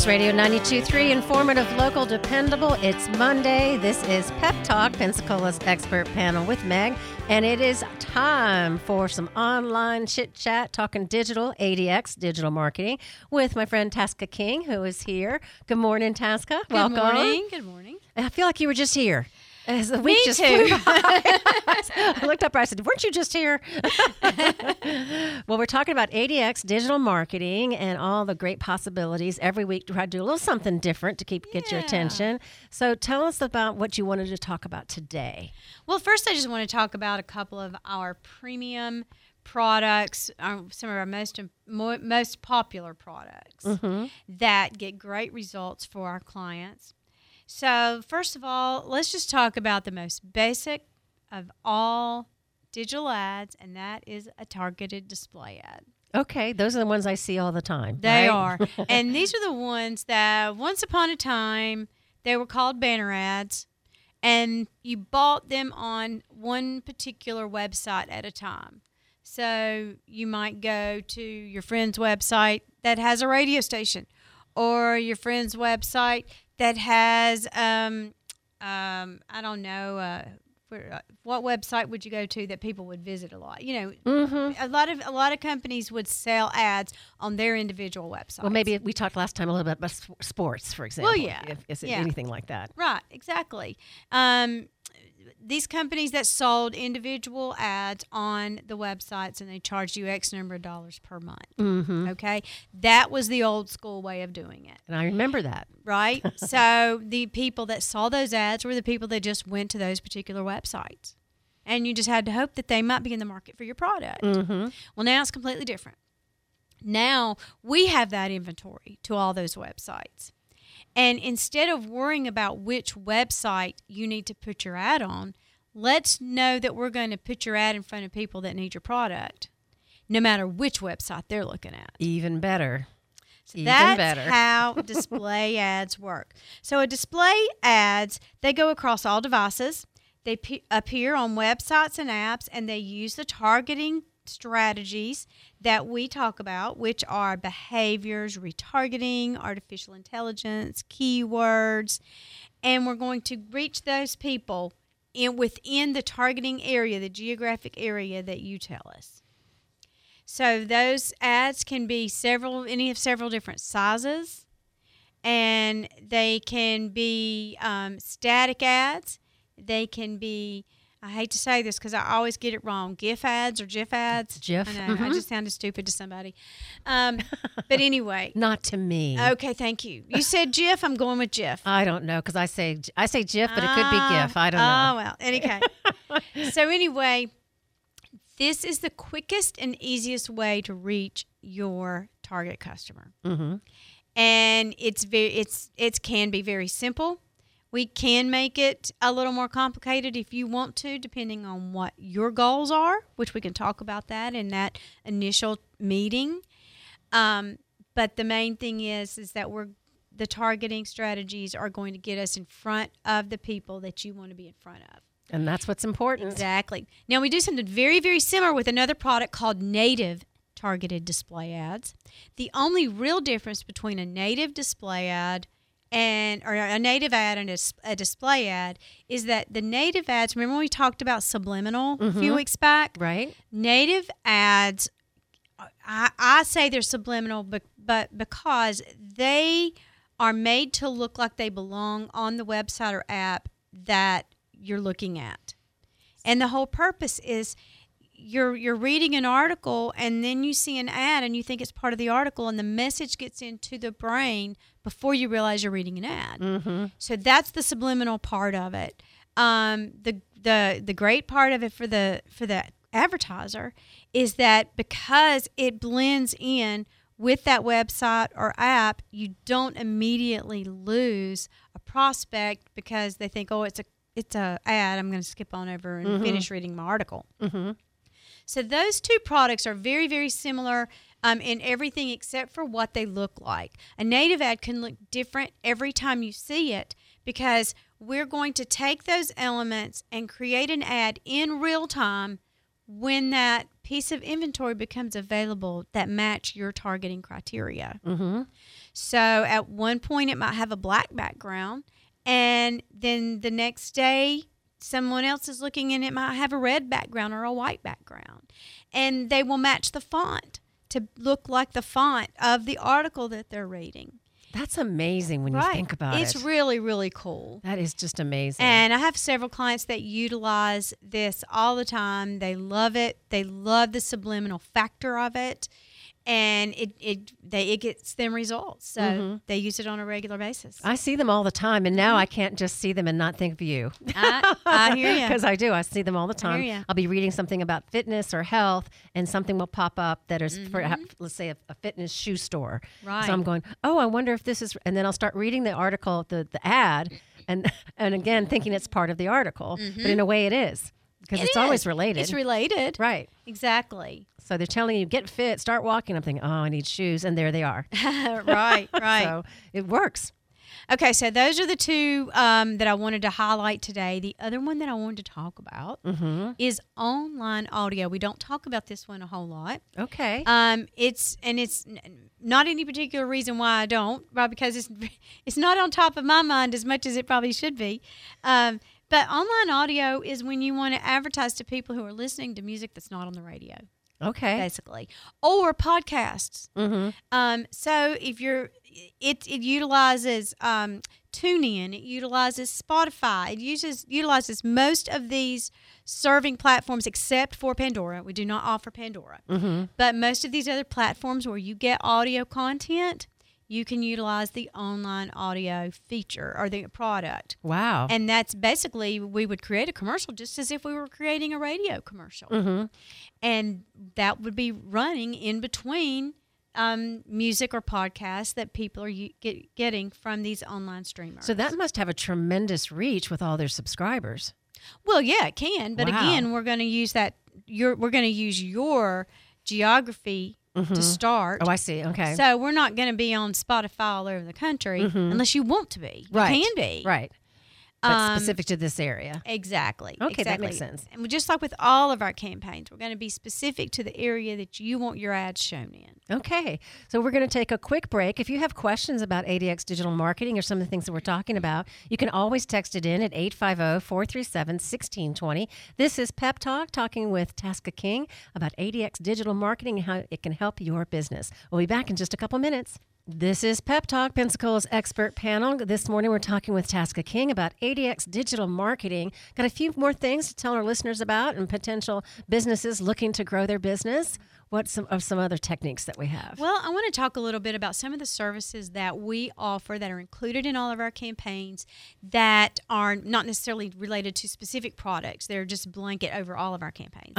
News Radio 92.3, informative, local, dependable. It's Monday. This is Pep Talk, Pensacola's expert panel with Meg, and it is time for some online chit-chat, talking digital, ADX, digital marketing, with my friend Tasca King, who is here. Good morning, Tasca. Welcome. Good morning. Good morning. I feel like you were just here. As the week Me just too. flew by. I looked up, I said, weren't you just here? Well, we're talking about ADX, digital marketing, and all the great possibilities. Every week, try to do a little something different to get your attention. So tell us about what you wanted to talk about today. Well, first, I just want to talk about a couple of our premium products, some of our most popular products that get great results for our clients. So, first of all, let's just talk about the most basic of all digital ads, and that is a targeted display ad. Okay, those are the ones I see all the time. They right? are. And these are the ones that once upon a time, they were called banner ads, and you bought them on one particular website at a time. So, you might go to your friend's website that has a radio station, or your friend's website that has, I don't know, what website would you go to that people would visit a lot? You know, a lot of companies would sell ads on their individual websites. Well, maybe we talked last time a little bit about sports, for example. Well, yeah. Is it anything like that? Right, exactly. These companies that sold individual ads on the websites, and they charged you X number of dollars per month. Okay? That was the old school way of doing it. And I remember that. Right? So the people that saw those ads were the people that just went to those particular websites. And you just had to hope that they might be in the market for your product. Well, now it's completely different. Now we have that inventory to all those websites. And instead of worrying about which website you need to put your ad on, let's know that we're going to put your ad in front of people that need your product, no matter which website they're looking at. Even better. That's how display ads work. So a display ads, they go across all devices. They appear on websites and apps, and they use the targeting strategies that we talk about, which are behaviors, retargeting, artificial intelligence, keywords, and we're going to reach those people within the targeting area, the geographic area that you tell us. So those ads can be several different sizes, and they can be static ads. They can be, I hate to say this because I always get it wrong, GIF ads or GIF ads. GIF. I know, I just sounded stupid to somebody. But anyway. Not to me. Okay, thank you. You said GIF, I'm going with GIF. I don't know because I say GIF, but it could be GIF. I don't know. Oh, well, okay. So anyway, this is the quickest and easiest way to reach your target customer. And it can be very simple. We can make it a little more complicated if you want to, depending on what your goals are, which we can talk about that in that initial meeting. But the main thing is that the targeting strategies are going to get us in front of the people that you want to be in front of. And that's what's important. Exactly. Now, we do something very, very similar with another product called native targeted display ads. The only real difference between a native display ad or a native ad and a display ad is that the native ads, remember when we talked about subliminal a few weeks back? Right. Native ads, I say they're subliminal, but because they are made to look like they belong on the website or app that you're looking at. And the whole purpose is you're reading an article and then you see an ad and you think it's part of the article, and the message gets into the brain before you realize you're reading an ad. So that's the subliminal part of it. The great part of it for the advertiser is that because it blends in with that website or app, you don't immediately lose a prospect because they think, oh, it's a ad. I'm going to skip on over and finish reading my article. So those two products are very, very similar in everything except for what they look like. A native ad can look different every time you see it because we're going to take those elements and create an ad in real time when that piece of inventory becomes available that match your targeting criteria. Mm-hmm. So at one point it might have a black background, and then the next day someone else is looking and it might have a red background or a white background. And they will match the font to look like the font of the article that they're reading. That's amazing when you think about it. It's really, really cool. That is just amazing. And I have several clients that utilize this all the time. They love it. They love the subliminal factor of it. And it gets them results. So they use it on a regular basis. I see them all the time, and now I can't just see them and not think of you. I hear you. Because I do. I see them all the I hear time. ya. I'll be reading something about fitness or health, and something will pop up that is for, let's say, a fitness shoe store. Right. So I'm going, oh, I wonder if this is, and then I'll start reading the article, the ad, and again, thinking it's part of the article. But in a way it is, because it's always related. It's related. Right. Exactly. So they're telling you, get fit, start walking. I'm thinking, oh, I need shoes. And there they are. Right. So it works. Okay, so those are the two that I wanted to highlight today. The other one that I wanted to talk about is online audio. We don't talk about this one a whole lot. Okay. It's not any particular reason why I don't, right? Because it's not on top of my mind as much as it probably should be. But online audio is when you want to advertise to people who are listening to music that's not on the radio. Okay. Basically, or podcasts. So if it utilizes TuneIn, it utilizes Spotify, it utilizes most of these serving platforms except for Pandora. We do not offer Pandora, but most of these other platforms where you get audio content, you can utilize the online audio feature or the product. Wow. And that's basically, we would create a commercial just as if we were creating a radio commercial. And that would be running in between music or podcasts that people are getting from these online streamers. So that must have a tremendous reach with all their subscribers. Well, yeah, it can. But again, we're going to use we're going to use your geography to start. Oh, I see. Okay. So we're not going to be on Spotify all over the country unless you want to be. Right. You can be. Right. But specific to this area. Exactly. Okay, exactly. that makes sense. And just like with all of our campaigns, we're going to be specific to the area that you want your ads shown in. Okay. So we're going to take a quick break. If you have questions about ADX digital marketing or some of the things that we're talking about, you can always text it in at 850-437-1620. This is Pep Talk, talking with Tasca King about ADX digital marketing and how it can help your business. We'll be back in just a couple minutes. This is Pep Talk, Pensacola's expert panel. This morning we're talking with Tasca King about ADX digital marketing. Got a few more things to tell our listeners about and potential businesses looking to grow their business. What's some other techniques that we have? Well, I want to talk a little bit about some of the services that we offer that are included in all of our campaigns that are not necessarily related to specific products. They're just blanket over all of our campaigns.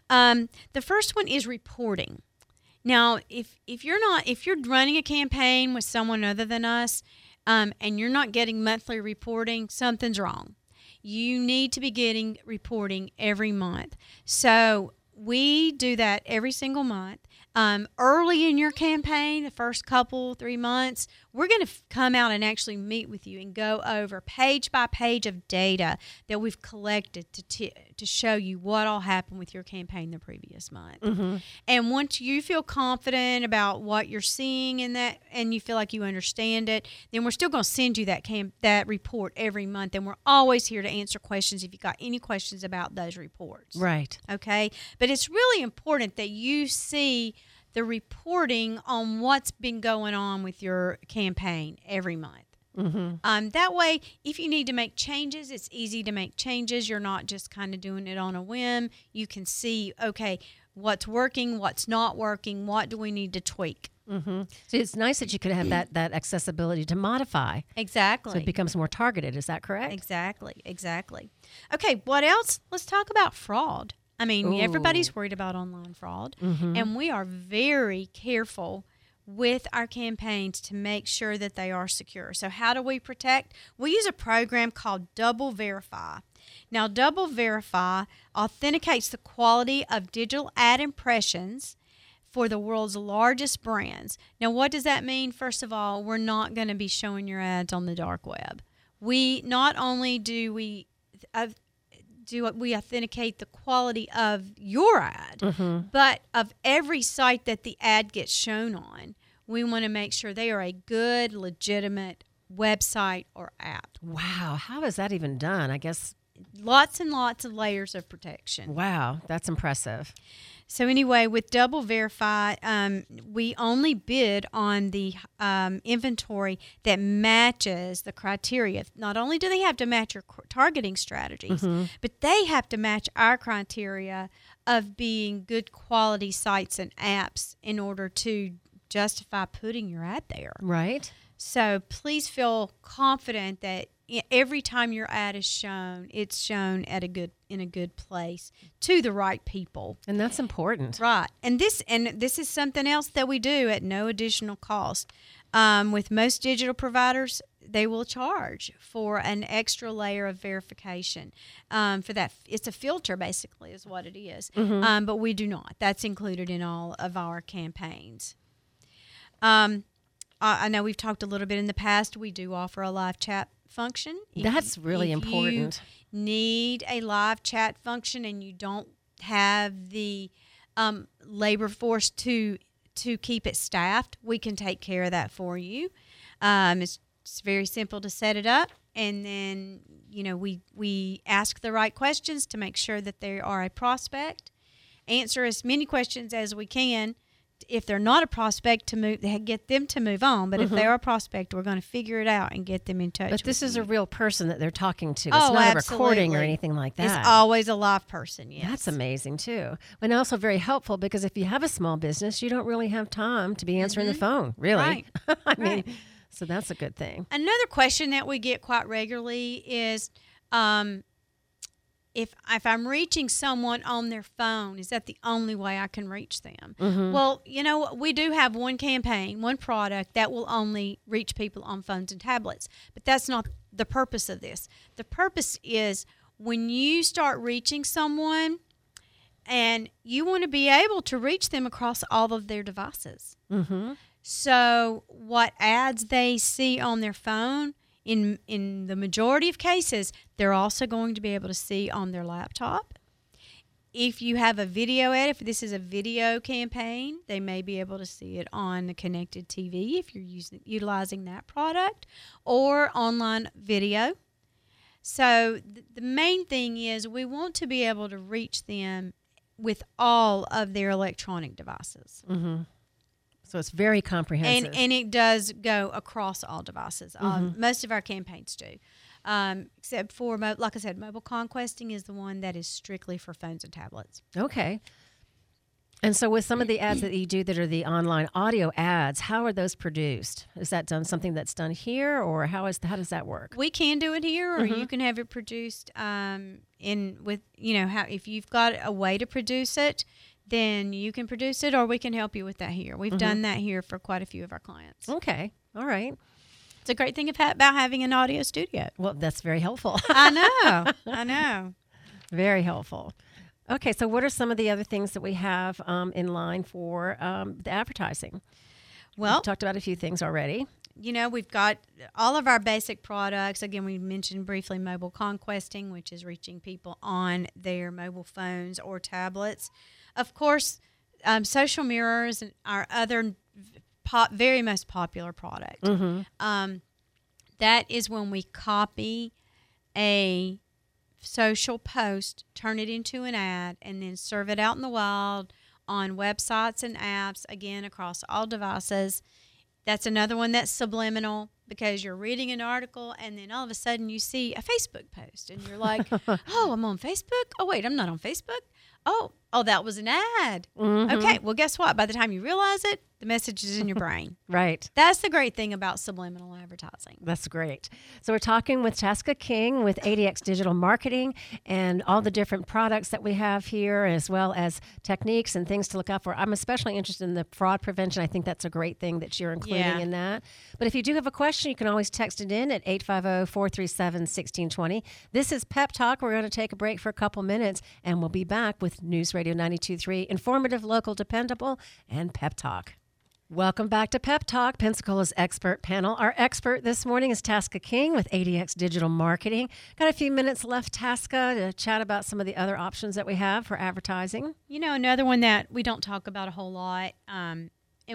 The first one is reporting. Now, if you're running a campaign with someone other than us, and you're not getting monthly reporting, something's wrong. You need to be getting reporting every month. So we do that every single month. Early in your campaign, the first 3 months, we're going to come out and actually meet with you and go over page by page of data that we've collected to show you what all happened with your campaign the previous month. And once you feel confident about what you're seeing in that and you feel like you understand it, then we're still going to send you that report every month. And we're always here to answer questions if you've got any questions about those reports. Right. Okay? But it's really important that you see the reporting on what's been going on with your campaign every month. That way, if you need to make changes, it's easy to make changes. You're not just kind of doing it on a whim. You can see, okay, what's working, what's not working, what do we need to tweak. So it's nice that you could have that accessibility to modify. Exactly. So it becomes more targeted. Is that correct? Exactly. Okay, what else? Let's talk about fraud. I mean, everybody's worried about online fraud, and we are very careful with our campaigns to make sure that they are secure. So how do we protect? We use a program called Double Verify. Now, Double Verify authenticates the quality of digital ad impressions for the world's largest brands. Now, what does that mean? First of all, we're not going to be showing your ads on the dark web. We not only do we do we authenticate the quality of your ad, but of every site that the ad gets shown on, we want to make sure they are a good, legitimate website or app. Wow. How is that even done? I guess. Lots and lots of layers of protection. Wow. That's impressive. So anyway, with Double Verify, we only bid on the inventory that matches the criteria. Not only do they have to match your targeting strategies, but they have to match our criteria of being good quality sites and apps in order to justify putting your ad there. Right. So please feel confident that every time your ad is shown, it's shown in a good place to the right people. And that's important. Right. And this is something else that we do at no additional cost. With most digital providers, they will charge for an extra layer of verification. For that, it's a filter basically is what it is. But we do not. That's included in all of our campaigns. I know we've talked a little bit in the past. We do offer a live chat function. That's really important. You need a live chat function and you don't have the labor force to keep it staffed, we can take care of that for you. It's very simple to set it up, and then we ask the right questions to make sure that they are a prospect. Answer as many questions as we can. If they're not a prospect, get them to move on. But if they're a prospect, we're going to figure it out and get them in touch. But this is a real person that they're talking to. It's not a recording or anything like that. It's always a live person, yes. That's amazing, too. And also very helpful because if you have a small business, you don't really have time to be answering the phone, really. Right. I mean, so that's a good thing. Another question that we get quite regularly is, if I'm reaching someone on their phone, is that the only way I can reach them? Well, we do have one campaign, one product that will only reach people on phones and tablets. But that's not the purpose of this. The purpose is when you start reaching someone and you want to be able to reach them across all of their devices. So what ads they see on their phone, in the majority of cases, they're also going to be able to see on their laptop. If you have a video ad, if this is a video campaign, they may be able to see it on the connected TV if you're utilizing that product, or online video. So the main thing is we want to be able to reach them with all of their electronic devices. So it's very comprehensive. And it does go across all devices. Most of our campaigns do. Except for, like I said, mobile conquesting is the one that is strictly for phones and tablets. Okay. And so with some of the ads that you do that are the online audio ads, how are those produced? Is that something that's done here, or how does that work? We can do it here, or you can have it produced if you've got a way to produce it, then you can produce it, or we can help you with that here. We've done that here for quite a few of our clients. Okay. All right. It's a great thing about having an audio studio. Well, that's very helpful. I know. Very helpful. Okay, so what are some of the other things that we have in line for the advertising? Well, we've talked about a few things already. We've got all of our basic products. Again, we mentioned briefly mobile conquesting, which is reaching people on their mobile phones or tablets. Of course, social mirrors and our other very most popular product. That is when we copy a social post, turn it into an ad, and then serve it out in the wild on websites and apps, again, across all devices. That's another one that's subliminal, because you're reading an article and then all of a sudden you see a Facebook post and you're like, oh, I'm on Facebook? Oh, wait, I'm not on Facebook? Oh, that was an ad. Okay, well, guess what? By the time you realize it, the message is in your brain. Right. That's the great thing about subliminal advertising. That's great. So we're talking with Tasca King with ADX Digital Marketing and all the different products that we have here, as well as techniques and things to look out for. I'm especially interested in the fraud prevention. I think that's a great thing that you're including in that. But if you do have a question, you can always text it in at 850-437-1620. This is Pep Talk. We're going to take a break for a couple minutes, and we'll be back with News Radio 92.3, informative, local, dependable, and Pep Talk. Welcome back to Pep Talk, Pensacola's expert panel. Our expert this morning is Tasca King with ADX Digital Marketing. Got a few minutes left, Tasca, to chat about some of the other options that we have for advertising. You know, another one that we don't talk about a whole lot, and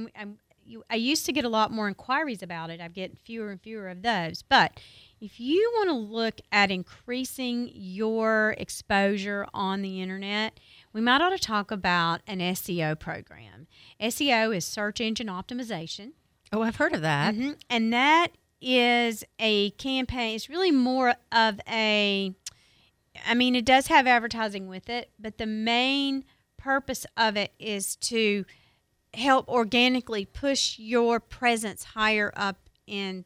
I used to get a lot more inquiries about it. I get fewer and fewer of those. But if you want to look at increasing your exposure on the internet, we might ought to talk about an SEO program. SEO is search engine optimization. Oh, I've heard of that. Mm-hmm. And that is a campaign. It's really more of it does have advertising with it, but the main purpose of it is to help organically push your presence higher up in.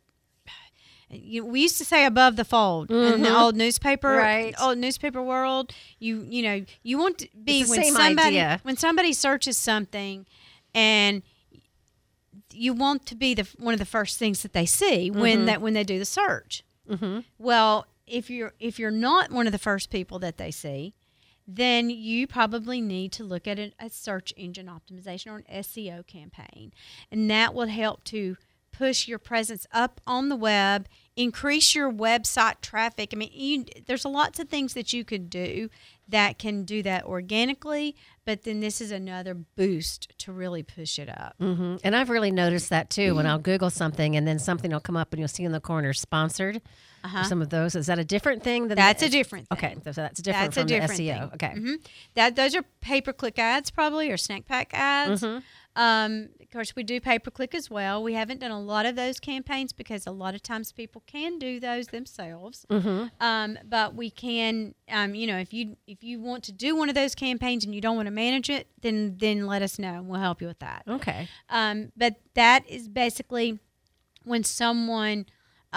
We used to say above the fold in the old newspaper, old newspaper world. You want to be when somebody searches something, and you want to be one of the first things that they see when they do the search. Mm-hmm. Well, if you're not one of the first people that they see, then you probably need to look at a search engine optimization or an SEO campaign, and that will help to push your presence up on the web, increase your website traffic. I mean, there's lots of things that you could do that can do that organically, but then this is another boost to really push it up. Mm-hmm. And I've really noticed that too when I'll Google something and then something will come up and you'll see in the corner sponsored. Some of those. Is that a different thing? That's a different thing. Okay, so that's different from the SEO. Thing. Okay. Mm-hmm. Those are pay-per-click ads probably, or snack pack ads. Mm-hmm. Of course, we do pay-per-click as well. We haven't done a lot of those campaigns because a lot of times people can do those themselves. Mm-hmm. But we can, if you want to do one of those campaigns and you don't want to manage it, then let us know and we'll help you with that. Okay. But that is basically when someone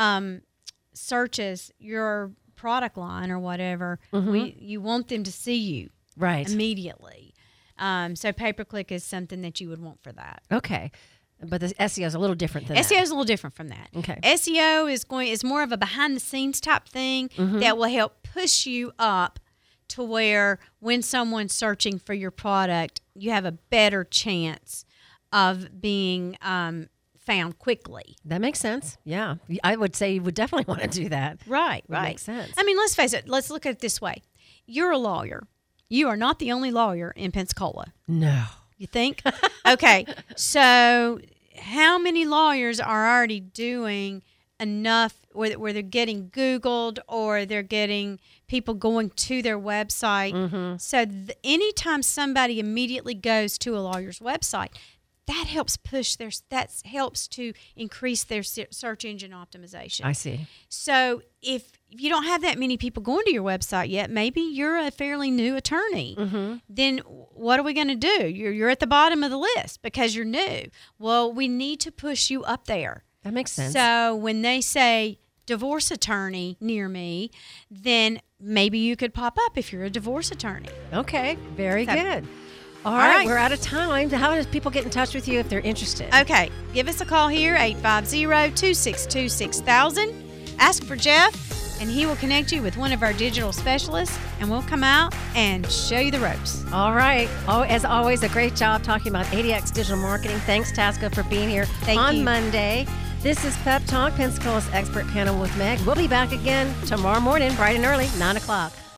searches your product line or whatever, you want them to see you immediately. So pay-per-click is something that you would want for that. Okay. But the SEO is a little different than that. SEO is a little different from that. Okay. SEO is more of a behind-the-scenes type thing that will help push you up to where when someone's searching for your product, you have a better chance of being found quickly. That makes sense. Yeah. I would say you would definitely want to do that. Right. Makes sense. I mean, let's face it. Let's look at it this way. You're a lawyer. You are not the only lawyer in Pensacola. No. You think? Okay. So how many lawyers are already doing enough where they're getting Googled or they're getting people going to their website? So anytime somebody immediately goes to a lawyer's website, that helps helps to increase their search engine optimization. I see. So if you don't have that many people going to your website yet, maybe you're a fairly new attorney, then what are we going to do? You're at the bottom of the list because you're new. Well, we need to push you up there. That makes sense. So when they say divorce attorney near me, then maybe you could pop up if you're a divorce attorney. Okay, very good. All right, we're out of time. How does people get in touch with you if they're interested? Okay, give us a call here, 850-262-6000. Ask for Jeff, and he will connect you with one of our digital specialists, and we'll come out and show you the ropes. All right. As always, a great job talking about ADX Digital Marketing. Thanks, Tasca, for being here on Monday. This is Pep Talk, Pensacola's expert panel with Meg. We'll be back again tomorrow morning, bright and early, 9 o'clock.